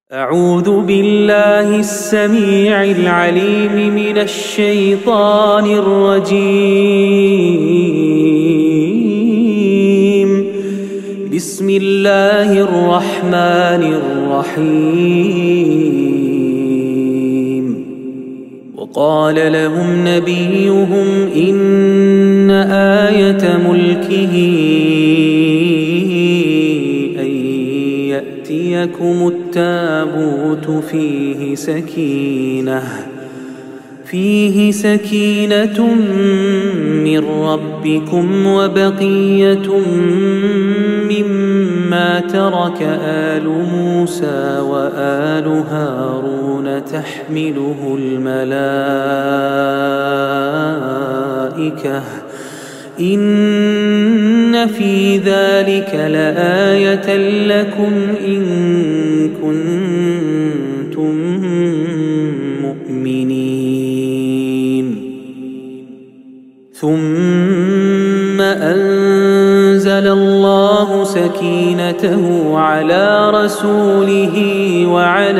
أعوذ بالله السميع العليم من الشيطان الرجيم. بسم الله الرحمن الرحيم. وقال لهم نبيهم إن آية ملكه أن يأتيكم التابوت فيه سكينة من ربكم وبقية مما ترك آل موسى وآل هارون تحمله الملائكة إن في ذلك لآية لكم إن كنتم مؤمنين. ثم أنزل الله سكينته على رسوله وعلى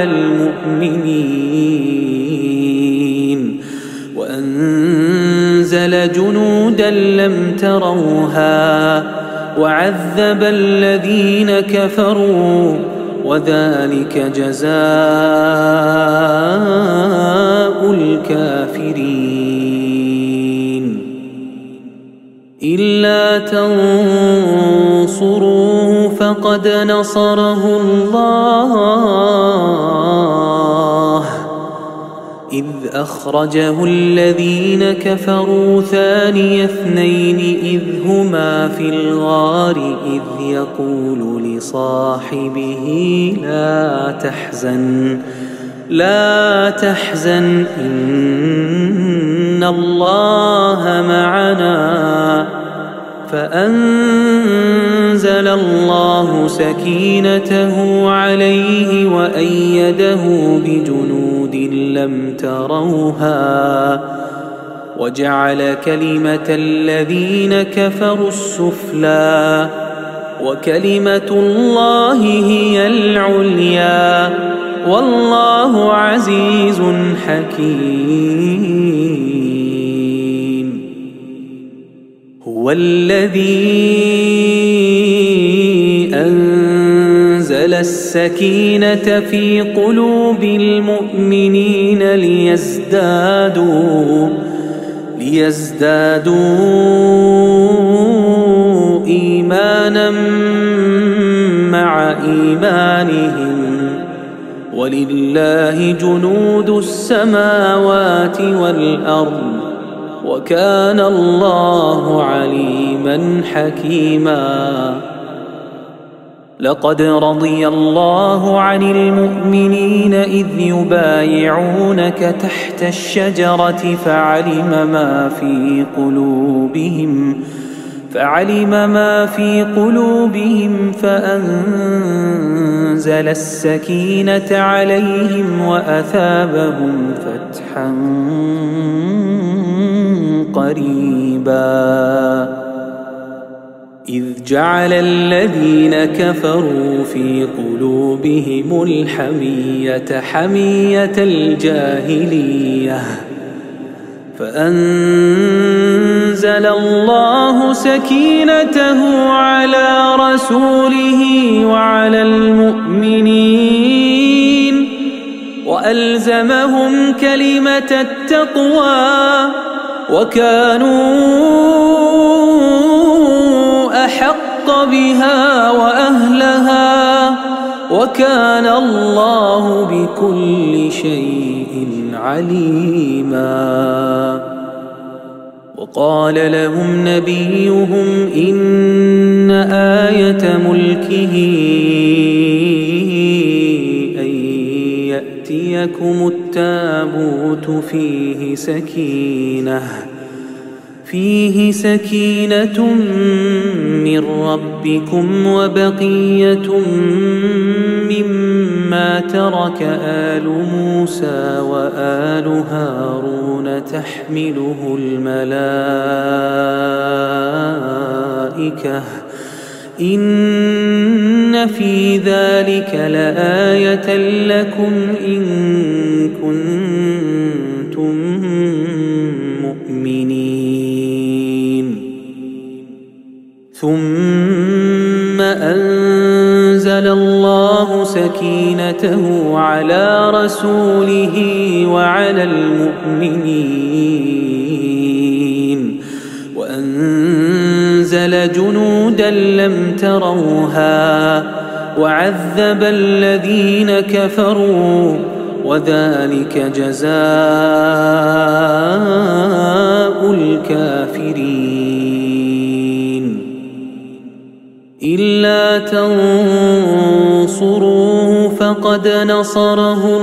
المؤمنين وأنزل جنودا لم تروها وعذب الذين كفروا وذلك جزاء الكافرين. إلا تنصروه فقد نصره الله إذ أخرجه الذين كفروا ثاني اثنين إذ هما في الغار إذ يقول لصاحبه لا تحزن إن الله معنا. فأنزل الله سكينته عليه وأيده بجنود لم تروها وجعل كلمة الذين كفروا السفلى وكلمة الله هي العليا والله عزيز حكيم. هو الذي أنزل السكينة في قلوب المؤمنين ليزدادوا إيمانا مع إيمانهم ولله جنود السماوات والأرض وكان الله عليما حكيما. لقد رضي الله عن المؤمنين إذ يبايعونك تحت الشجرة فعلم ما في قلوبهم فأنزل السكينة عليهم وأثابهم فتحا قريبا. إذ جعل الذين كفروا في قلوبهم الحمية حمية الجاهلية فأنزل الله سكينته على رسوله وعلى المؤمنين وألزمهم كلمة التقوى وكانوا أحق بها وأهلها وكان الله بكل شيء عليما. وقال لهم نبيهم إن آية ملكه أن يأتيكم التابوت فيه سكينة من ربكم وبقية مما ترك آل موسى وآل هارون تحمله الملائكة إن في ذلك لآية لكم إن كنتم مؤمنين. ثم أنزل الله سكينته على رسوله وعلى المؤمنين وأنزل جنودا لم تروها وعذب الذين كفروا وذلك جزاء الكافرين. إلا تنصروه فقد نصره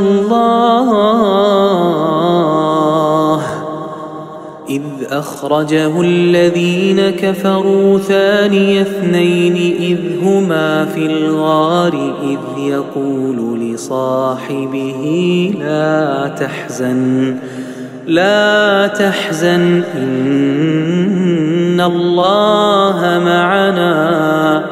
الله إذ أخرجه الذين كفروا ثاني اثنين إذ هما في الغار إذ يقول لصاحبه لا تحزن إن الله معنا.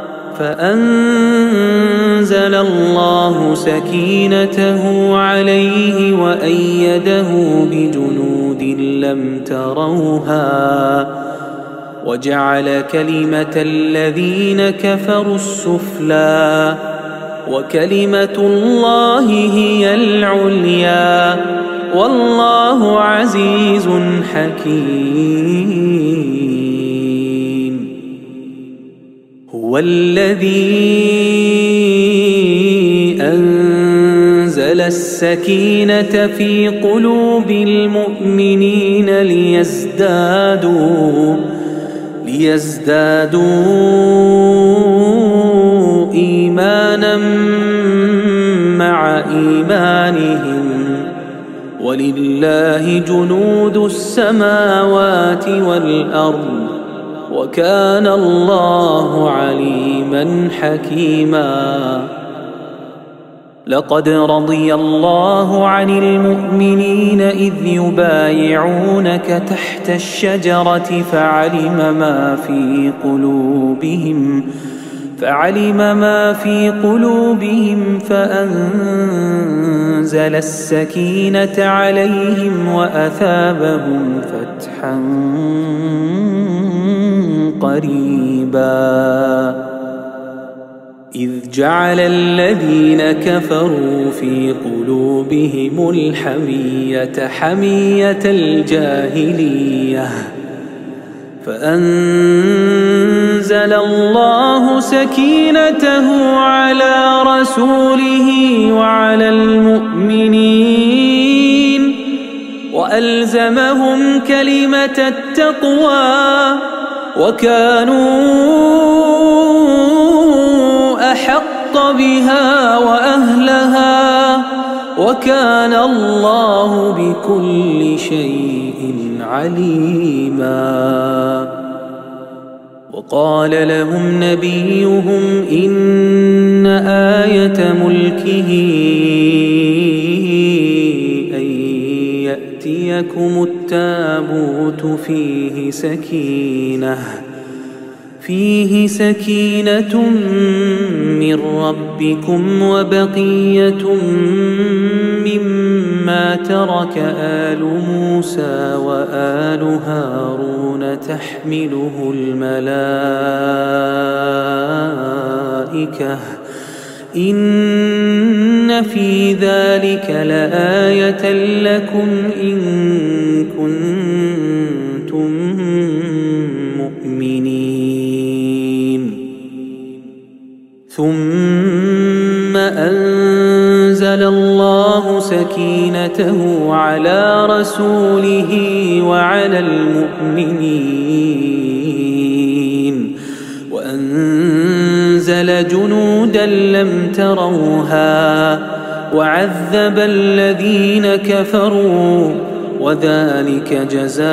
فأنزل الله سكينته عليه وأيده بجنود لم تروها وجعل كلمة الذين كفروا السفلى وكلمة الله هي العليا والله عزيز حكيم. هو الذي أنزل السكينة في قلوب المؤمنين ليزدادوا إيمانا مع إيمانهم ولله جنود السماوات والأرض وكان الله عليما حكيما. لقد رضي الله عن المؤمنين إذ يبايعونك تحت الشجرة فعلم ما في قلوبهم فأنزل السكينة عليهم وأثابهم فتحا قريبا. إذ جعل الذين كفروا في قلوبهم الحمية حمية الجاهلية فأنزل الله سكينته على رسوله وعلى المؤمنين وألزمهم كلمة التقوى وكانوا أحق بها وأهلها وكان الله بكل شيء عليما. وقال لهم نبيهم إن آية ملكه أن يأتيكم التابوت فيه سكينة من ربكم وبقية مما ترك آل موسى وآل هارون تحمله الملائكة إن في ذلك لآية لكم إن كنتم مؤمنين. ثم أنزل الله سكينته على رسوله وعلى المؤمنين وأنزل جنودا لم تروها وعذب الذين كفروا وذلك جزاء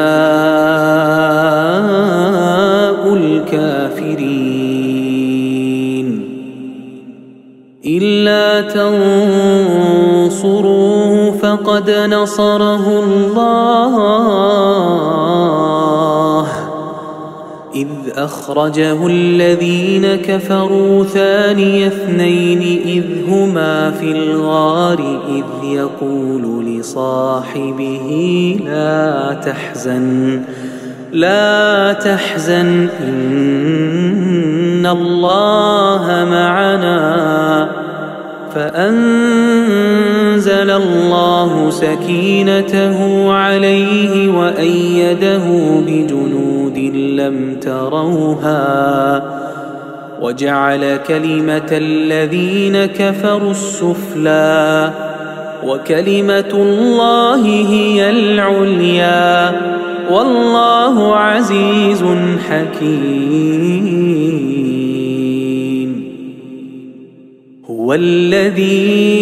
الكافرين. إلا تنصروه فقد نصره الله إذ أخرجه الذين كفروا ثاني اثنين إذ هما في الغار إذ يقول لصاحبه لا تحزن إن الله معنا فأنزل الله سكينته عليه وأيده بجنود لم تروها وجعل كلمة الذين كفروا السفلى وكلمة الله هي العليا والله عزيز حكيم. هو الذي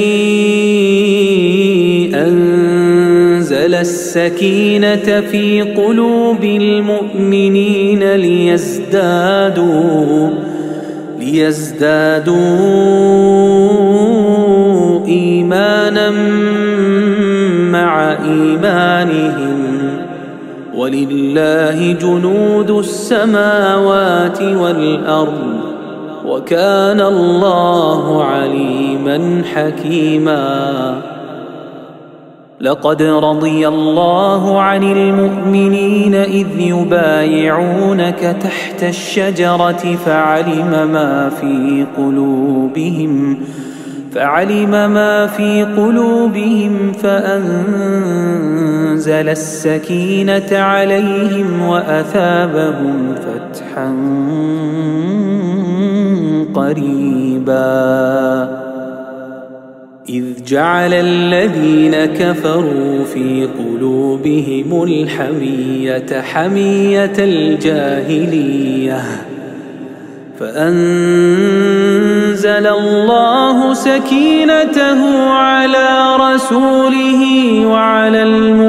أنزل السكينة في قلوب المؤمنين ليزدادوا إيمانا مع إيمانهم ولله جنود السماوات والأرض وكان الله عليما حكيما. لقد رضي الله عن المؤمنين إذ يبايعونك تحت الشجرة فعلم ما في قلوبهم فأنزل السكينة عليهم وأثابهم فتحا قريبا. إذ جعل الذين كفروا في قلوبهم الحمية حمية الجاهلية فأنزل الله سكينته على رسوله وعلى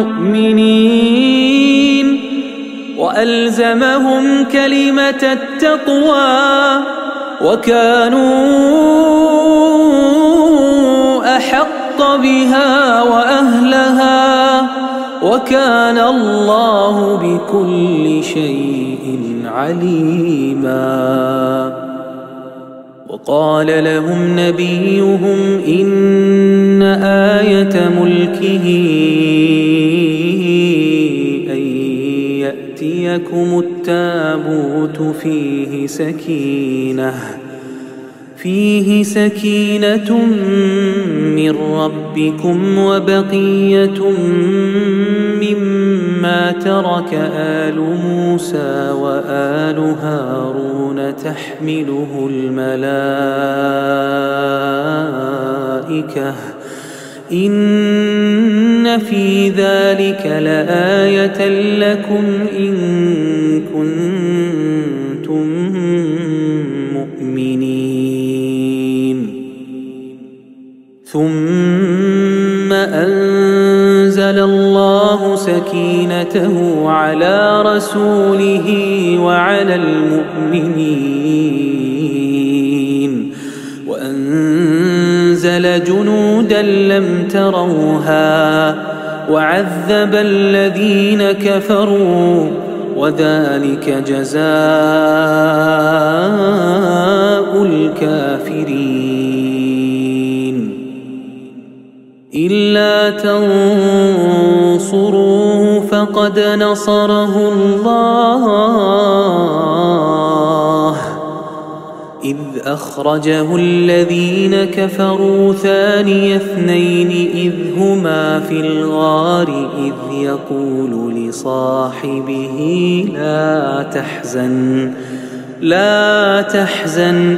المؤمنين وألزمهم كلمة التقوى وكانوا أحق بها وأهلها وكان الله بكل شيء عليما. وقال لهم نبيهم إن آية ملكه أن يأتيكم التابوت فيه سكينة من ربكم وبقية مما ترك آل موسى وآل هارون تحمله الملائكة إن في ذلك لآية لكم إن كنتم مؤمنين. ثم أنزل الله سكينته على رسوله وعلى المؤمنين وأنزل جنودا لم تروها وعذب الذين كفروا وذلك جزاء الكافرين. إلا تنصروه فقد نصره الله إذ أخرجه الذين كفروا ثاني اثنين إذ هما في الغار إذ يقول لصاحبه لا تحزن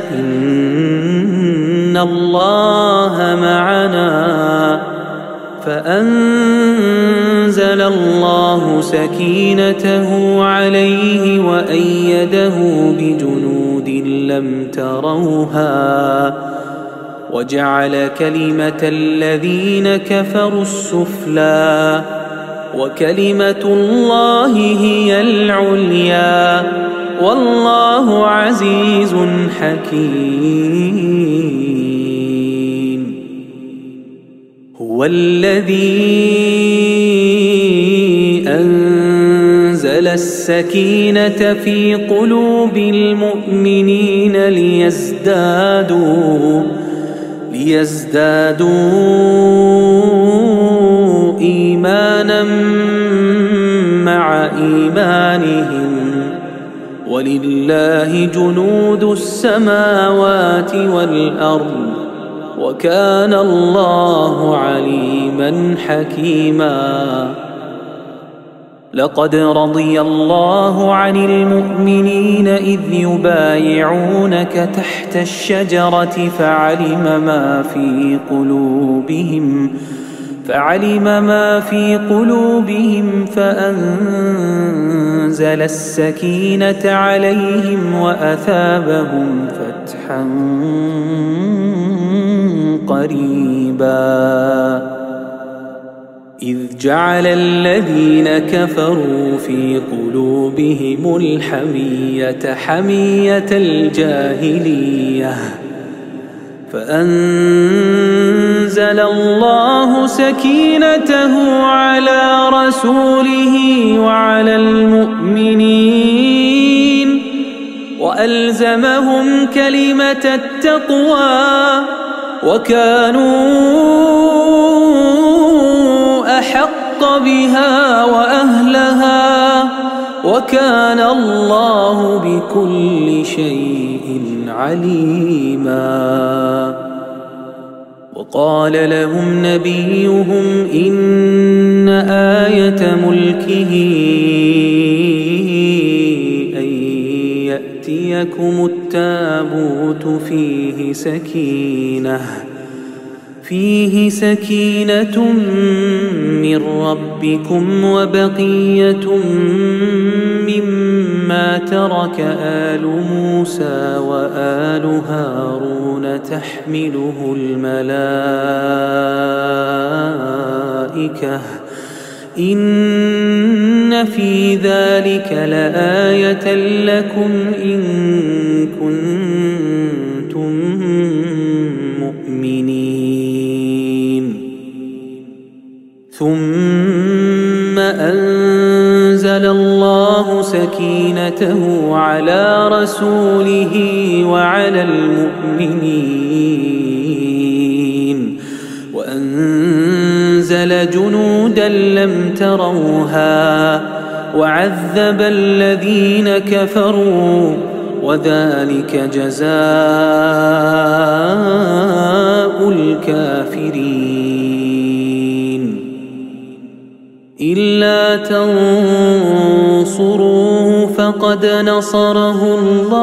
إن الله معنا فأنزل الله سكينته عليه وأيده بجنود لم تروها وجعل كلمة الذين كفروا السفلى وكلمة الله هي العليا والله عزيز حكيم. هو الذي أنزل السكينة في قلوب المؤمنين ليزدادوا إيمانا مع إيمانهم ولله جنود السماوات والأرض وكان الله عليما حكيما. لقد رضي الله عن المؤمنين إذ يبايعونك تحت الشجرة فعلم ما في قلوبهم فأنزل السكينة عليهم وأثابهم فتحا قريبا. إذ جعل الذين كفروا في قلوبهم الحمية حمية الجاهلية فأنزل الله سكينته على رسوله وعلى المؤمنين وألزمهم كلمة التقوى وكانوا أحق بها وأهلها وكان الله بكل شيء عليما. وقال لهم نبيهم إن آية ملكه أن يأتيكم التابوت فيه سكينة من ربكم وبقية مما ترك آل موسى وآل هارون تحمله الملائكة إن في ذلك لآية لكم إن كنتم مؤمنين. ثم أنزل الله سكينته على رسوله وعلى المؤمنين وأنزل جنودا لم تروها وعذب الذين كفروا وذلك جزاء الكافرين. إلا تنصروه فقد نصره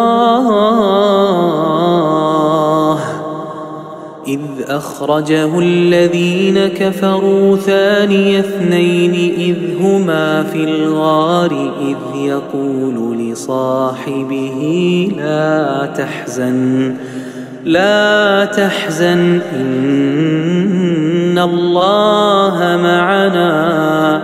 الله إذ أخرجه الذين كفروا ثاني اثنين إذ هما في الغار إذ يقول لصاحبه لا تحزن إن الله معنا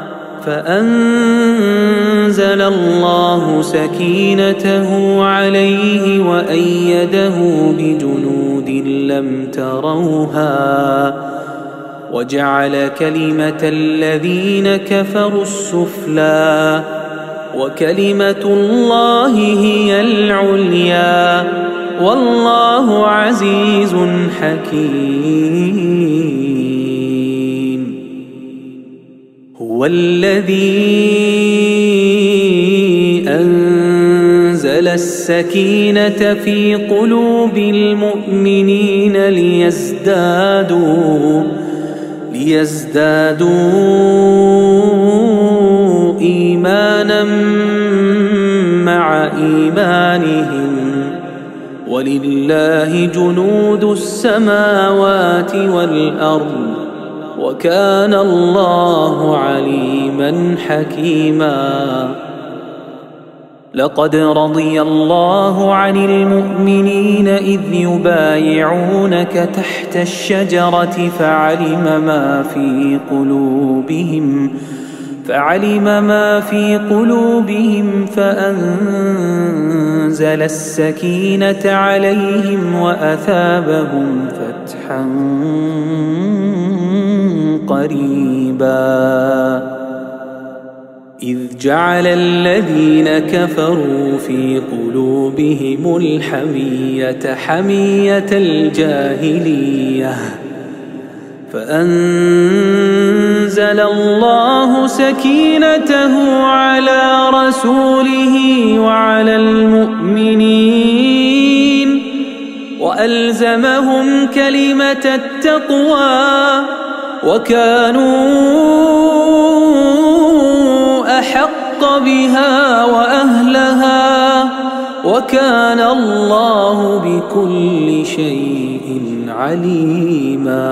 فأنزل الله سكينته عليه وأيده بجنود لم تروها وجعل كلمة الذين كفروا السفلى وكلمة الله هي العليا والله عزيز حكيم. هو الذي أنزل السكينة في قلوب المؤمنين ليزدادوا إيمانا مع إيمانهم ولله جنود السماوات والأرض وكان الله عليما حكيما. لقد رضي الله عن المؤمنين إذ يبايعونك تحت الشجرة فعلم ما في قلوبهم فأنزل السكينة عليهم وأثابهم فتحا قريبا. إذ جعل الذين كفروا في قلوبهم الحمية حمية الجاهلية فأنزل الله سكينته على رسوله وعلى المؤمنين وألزمهم كلمة التقوى وكانوا أحق بها وأهلها وكان الله بكل شيء عليما.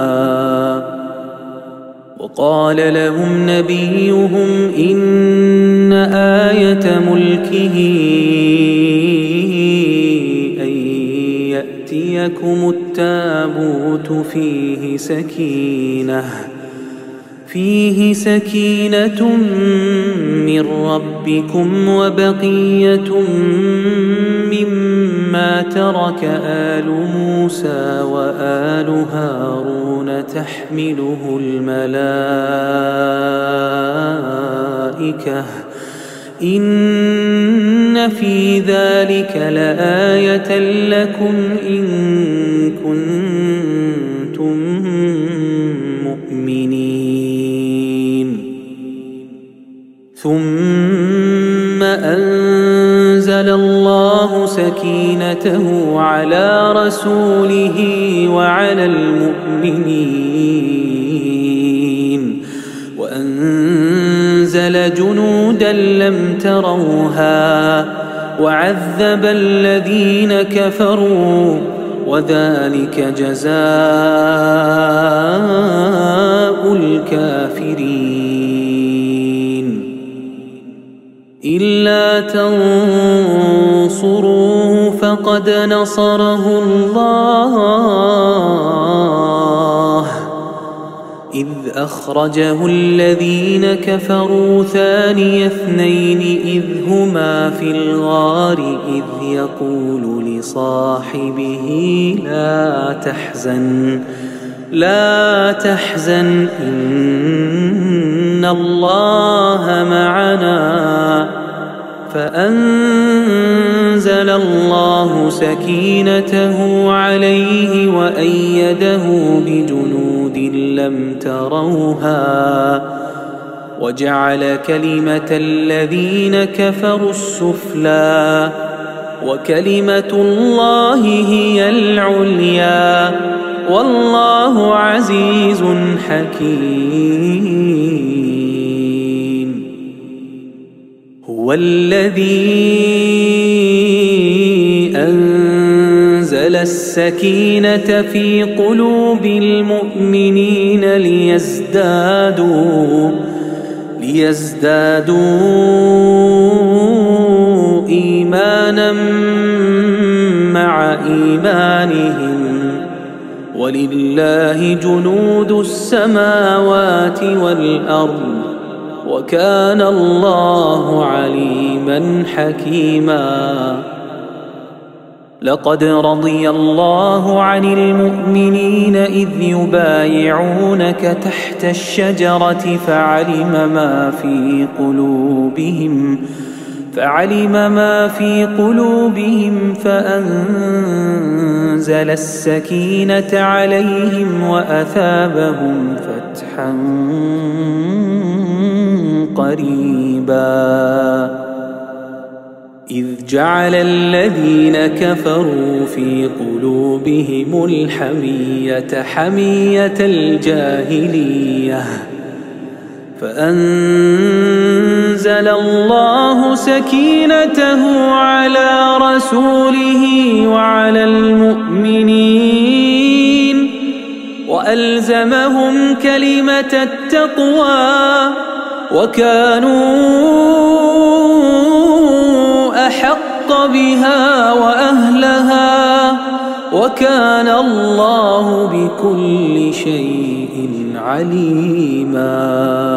وقال لهم نبيهم إن آية ملكه أن يأتيكم التابوت فيه سكينة من ربكم وبقية مما ترك آل موسى وآل هارون تحمله الملائكة إن في ذلك لآية لكم إن كنتم مؤمنين. ثم أنزل الله سكينته على رسوله وعلى المؤمنين وأنزل جنودا لم تروها وعذب الذين كفروا وذلك جزاء الكافرين. إلا تنصروه فقد نصره الله إذ أخرجه الذين كفروا ثاني اثنين إذ هما في الغار إذ يقول لصاحبه لا تحزن إن الله معنا فأنزل الله سكينته عليه وأيده بجنود لم تروها وجعل كلمة الذين كفروا السفلى وكلمة الله هي العليا والله عزيز حكيم. هو الذي أنزل السكينة في قلوب المؤمنين ليزدادوا إيمانا مع إيمانهم ولله جنود السماوات والأرض وكان الله عليما حكيما. لقد رضي الله عن المؤمنين إذ يبايعونك تحت الشجرة فعلم ما في قلوبهم فأنزل السكينة عليهم وأثابهم فتحا قريبا. إذ جعل الذين كفروا في قلوبهم الحمية حمية الجاهلية فأنزل الله سكينته على رسوله وعلى المؤمنين وألزمهم كلمة التقوى وكانوا أحق بها وأهلها وكان الله بكل شيء عليما.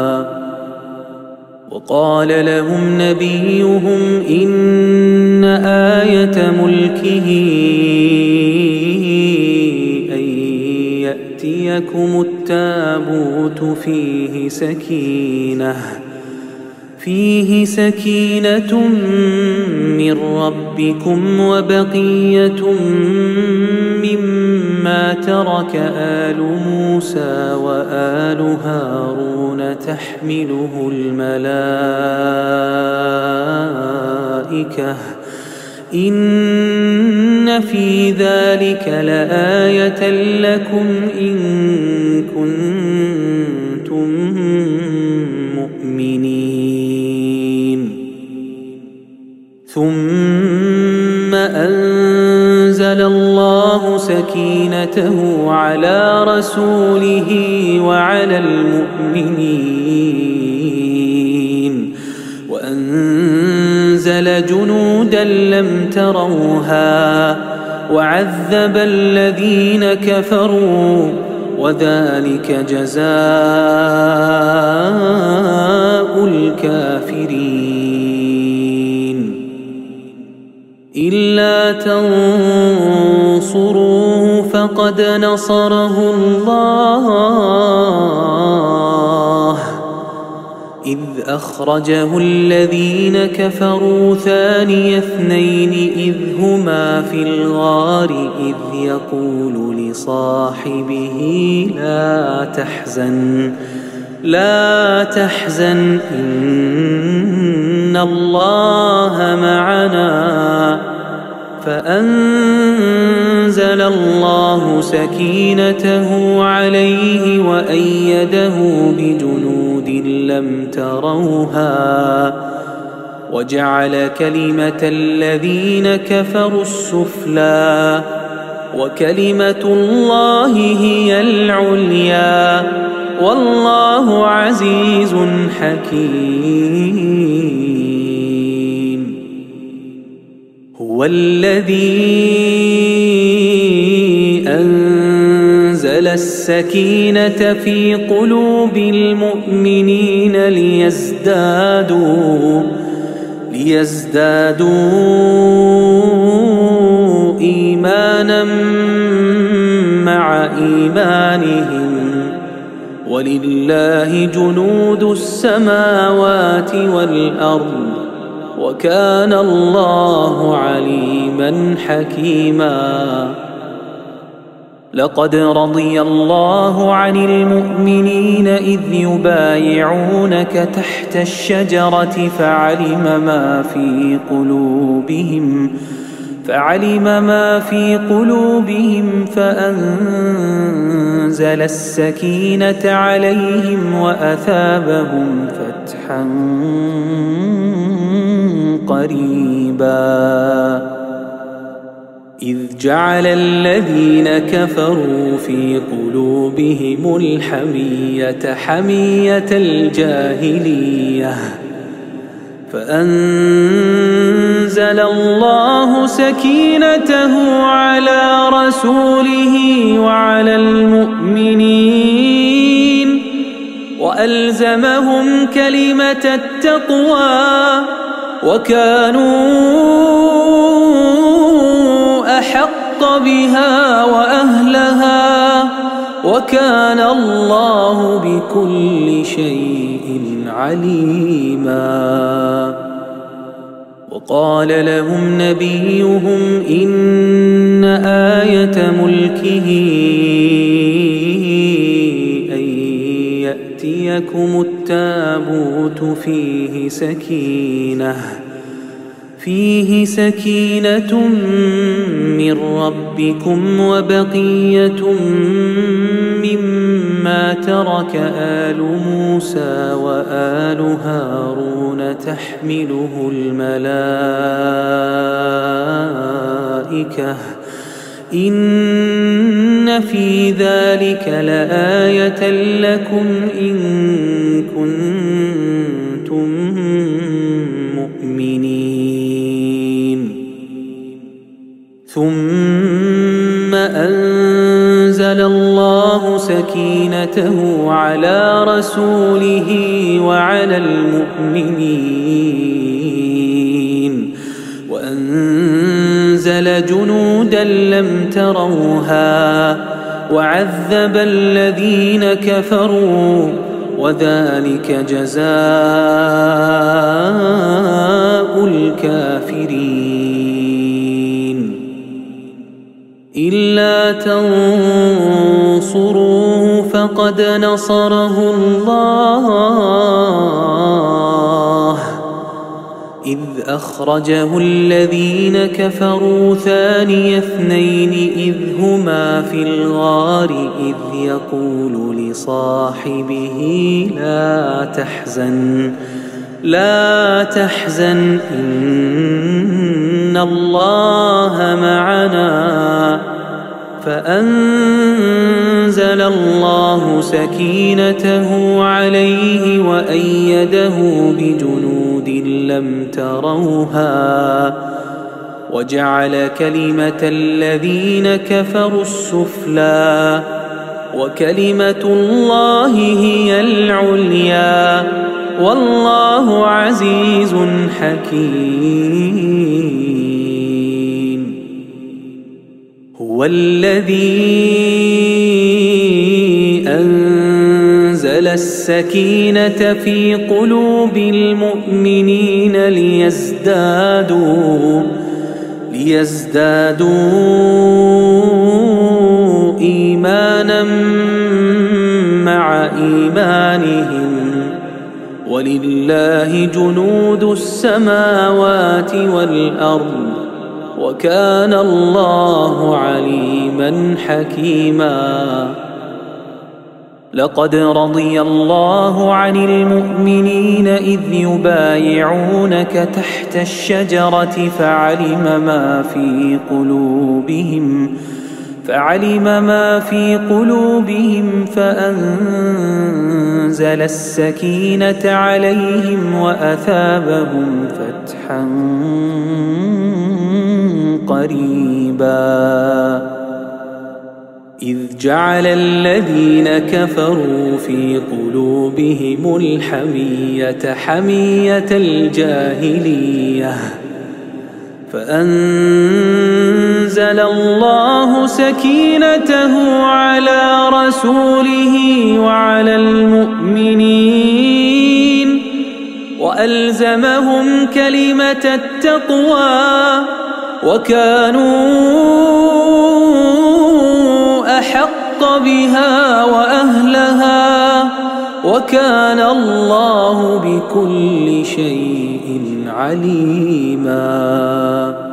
وقال لهم نبيهم إن آية ملكه أن يأتيكم التابوت فيه فيه سكينة من ربكم وبقية مما ترك آل موسى وآل هارون تحمله الملائكة إن في ذلك لآية لكم إن كنتم مؤمنين. ثم أنزل الله سكينته على رسوله وعلى المؤمنين وأنزل جنودا لم تروها وعذب الذين كفروا وذلك جزاء الكافرين. إلا تنصروه فقد نصره الله إذ أخرجه الذين كفروا ثاني اثنين إذ هما في الغار إذ يقول لصاحبه لا تحزن إن الله معنا فأنزل الله سكينته عليه وأيده بجنود لم تروها وجعل كلمة الذين كفروا السفلى وكلمة الله هي العليا والله عزيز حكيم. هو الذي أنزل السكينة في قلوب المؤمنين ليزدادوا إيمانا مع إيمانهم ولله جنود السماوات والأرض وكان الله عليما حكيما. لقد رضي الله عن المؤمنين إذ يبايعونك تحت الشجرة فعلم ما في قلوبهم فأنزل السكينة عليهم وأثابهم فتحا قريبا. إذ جعل الذين كفروا في قلوبهم الحمية حمية الجاهلية فأنزل الله سكينته على رسوله وعلى المؤمنين وألزمهم كلمة التقوى وكانوا أحق بها وأهلها وكان الله بكل شيء عليما. وقال لهم نبيهم إن آية ملكه أن يأتيكم التابوت فيه سكينة من ربكم وبقية مما ترك آل موسى وآل هارون تحمله الملائكة إن في ذلك لآية لكم إن كنتم مؤمنين. ثم أنزل الله سكينته على رسوله وعلى المؤمنين وأنزل جنودا لم تروها وعذب الذين كفروا وذلك جزاء الكافرين. إلا تنصروه فقد نصره الله إذ أخرجه الذين كفروا ثاني اثنين إذ هما في الغار إذ يقول لصاحبه لا تحزن إن الله معنا فأنزل الله سكينته عليه وأيده بجنود لم تروها وجعل كلمة الذين كفروا السفلى وكلمة الله هي العليا والله عزيز حكيم. هو الذي أنزل السكينة في قلوب المؤمنين ليزدادوا إيمانا مع إيمانهم ولله جنود السماوات والأرض وكان الله عليما حكيما. لقد رضي الله عن المؤمنين إذ يبايعونك تحت الشجرة فعلم ما في قلوبهم فأنزل السكينة عليهم وأثابهم فتحا قريبا. إذ جعل الذين كفروا في قلوبهم الحمية حمية الجاهلية فأنزل الله سكينته على رسوله وعلى المؤمنين وألزمهم كلمة التقوى وكانوا أحق بها وأهلها وكان الله بكل شيء عليما.